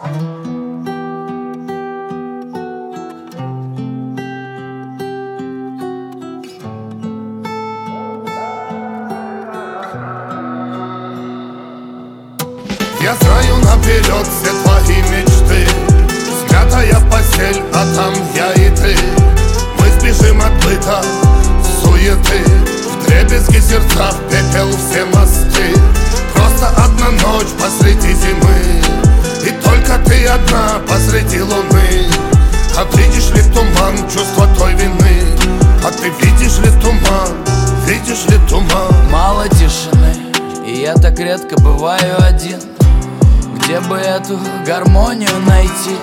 Я знаю наперед все твои мечты. Смятая постель, а там я и ты. Мы сбежим от быта, суеты. Вдребезги сердца, в пепел все мосты. Просто одна ночь посреди зимы, и только ты одна посреди луны. А видишь ли туман, чувство той вины? А ты видишь ли туман, видишь ли туман? Мало тишины, и я так редко бываю один. Где бы эту гармонию найти?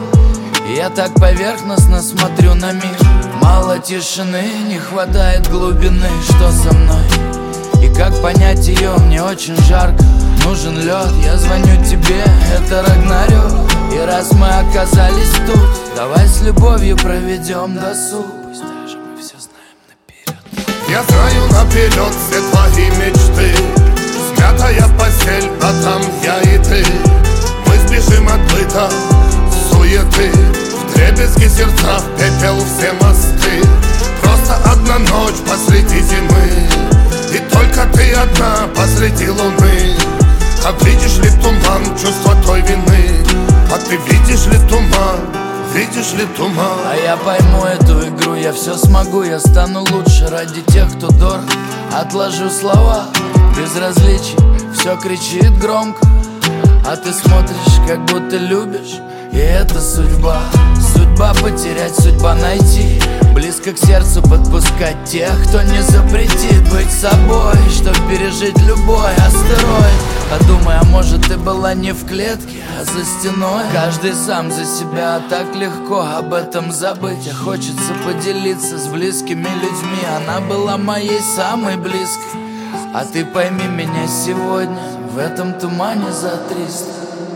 Я так поверхностно смотрю на мир. Мало тишины, не хватает глубины. Что со мной? И как понять ее? Мне очень жарко, нужен лед. Я звоню тебе, это Рагнарёк. И раз мы оказались тут, давай с любовью проведем досуг. Пусть даже мы все знаем наперед. Я знаю наперед все твои мечты. Смятая постель, а там я и ты. Мы сбежим от быта, суеты. Вдребезги сердца, в пепел все мосты. Просто одна ночь посреди зимы, и только ты одна посреди луны. А видишь ли туман, чувство той вины? А ты видишь ли туман, видишь ли туман? А я пойму эту игру, я все смогу. Я стану лучше ради тех, кто дорог. Отложу слова, безразличие, все кричит громко. А ты смотришь, как будто любишь, и это судьба. Судьба потерять, судьба найти. Близко к сердцу подпускать тех, кто не запретит быть собой, чтоб пережить любой астероид. Подумай, а может ты была не в клетке, а за стеной. Каждый сам за себя, так легко об этом забыть. А хочется поделиться с близкими людьми. Она была моей самой близкой. А ты пойми меня сегодня в этом тумане за 300.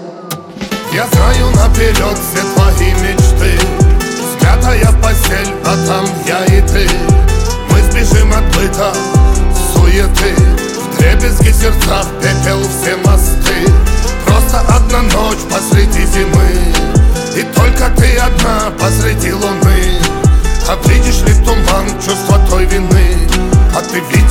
Я знаю наперед все твои мечты. Смятая постель, а там я и ты. Мы сбежим от быта, суеты. Вдребезги сердца, в пепел все мосты. Просто одна ночь посреди зимы, и только ты одна посреди луны. А видишь ли туман, чувство той вины? А ты видишь